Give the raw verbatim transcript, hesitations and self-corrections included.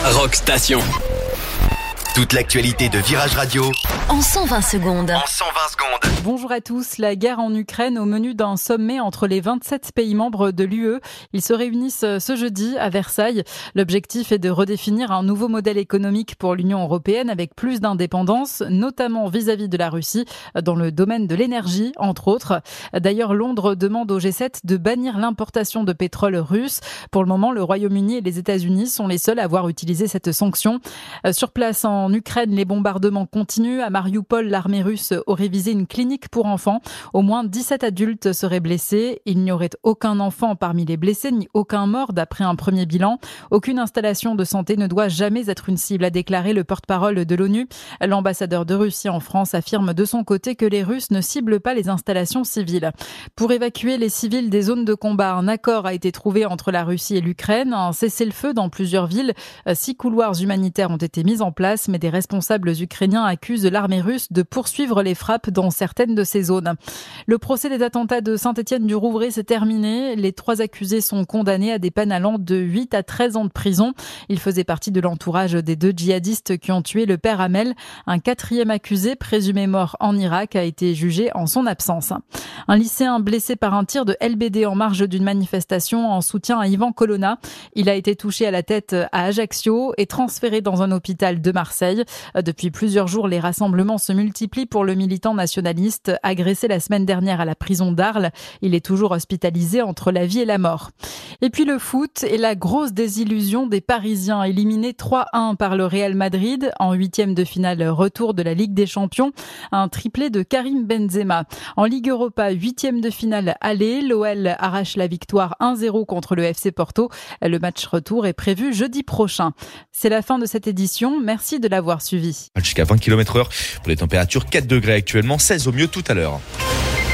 Rock Station. Toute l'actualité de Virage Radio en cent vingt secondes. En cent vingt secondes. Bonjour à tous. La guerre en Ukraine au menu d'un sommet entre les vingt-sept pays membres de l'U E. Ils se réunissent ce jeudi à Versailles. L'objectif est de redéfinir un nouveau modèle économique pour l'Union européenne avec plus d'indépendance, notamment vis-à-vis de la Russie, dans le domaine de l'énergie, entre autres. D'ailleurs, Londres demande au G sept de bannir l'importation de pétrole russe. Pour le moment, le Royaume-Uni et les États-Unis sont les seuls à avoir utilisé cette sanction. Sur place en Ukraine, les bombardements continuent. À Mariupol, l'armée russe aurait visé une clinique pour enfants. Au moins dix-sept adultes seraient blessés. Il n'y aurait aucun enfant parmi les blessés, ni aucun mort d'après un premier bilan. Aucune installation de santé ne doit jamais être une cible, a déclaré le porte-parole de l'ONU. L'ambassadeur de Russie en France affirme de son côté que les Russes ne ciblent pas les installations civiles. Pour évacuer les civils des zones de combat, un accord a été trouvé entre la Russie et l'Ukraine. Un cessez-le-feu dans plusieurs villes. Six couloirs humanitaires ont été mis en place, mais des responsables ukrainiens accusent l'armée russe de poursuivre les frappes dans certaines de ces zones. Le procès des attentats de Saint-Étienne-du-Rouvray s'est terminé. Les trois accusés sont condamnés à des peines allant de huit à treize ans de prison. Ils faisaient partie de l'entourage des deux djihadistes qui ont tué le père Hamel. Un quatrième accusé, présumé mort en Irak, a été jugé en son absence. Un lycéen blessé par un tir de L B D en marge d'une manifestation en soutien à Ivan Colonna. Il a été touché à la tête à Ajaccio et transféré dans un hôpital de Marseille. Depuis plusieurs jours, les rassemblements se multiplient pour le militant nationaliste agressé la semaine dernière à la prison d'Arles. Il est toujours hospitalisé entre la vie et la mort. Et puis le foot et la grosse désillusion des Parisiens, éliminés trois un par le Real Madrid en huitième de finale retour de la Ligue des Champions. Un triplé de Karim Benzema. En Ligue Europa, huitième de finale aller, l'O L arrache la victoire un zéro contre le F C Porto. Le match retour est prévu jeudi prochain. C'est la fin de cette édition. Merci de l'avoir suivi. Jusqu'à vingt kilomètres heure pour les températures, quatre degrés actuellement, seize au mieux tout à l'heure.